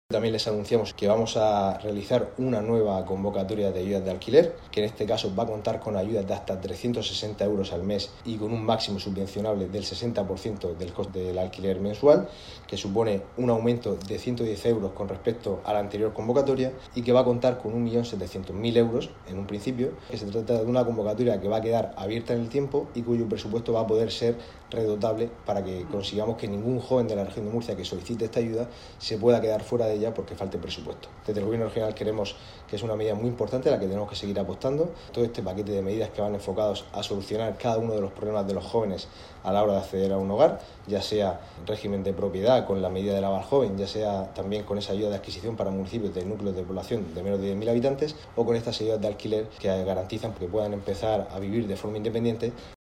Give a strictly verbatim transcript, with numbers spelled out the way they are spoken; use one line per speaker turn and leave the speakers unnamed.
También les anunciamos que vamos a realizar una nueva convocatoria de ayudas de alquiler, que en este caso va a contar con ayudas de hasta trescientos sesenta euros al mes y con un máximo subvencionable del sesenta por ciento del coste del alquiler mensual, que supone un aumento de ciento diez euros con respecto a la anterior convocatoria y que va a contar con un millón setecientos mil euros en un principio, que se trata de una convocatoria que va a quedar abierta en el tiempo y cuyo presupuesto va a poder ser redotable para que consigamos que ningún joven de la región de Murcia que solicite esta ayuda se pueda quedar fuera de ella porque falte presupuesto. Desde el Gobierno regional creemos que es una medida muy importante a la que tenemos que seguir apostando. Todo este paquete de medidas que van enfocados a solucionar cada uno de los problemas de los jóvenes a la hora de acceder a un hogar, ya sea régimen de propiedad con la medida del aval joven, ya sea también con esa ayuda de adquisición para municipios de núcleos de población de menos de diez mil habitantes o con estas ayudas de alquiler que garantizan que puedan empezar a vivir de forma independiente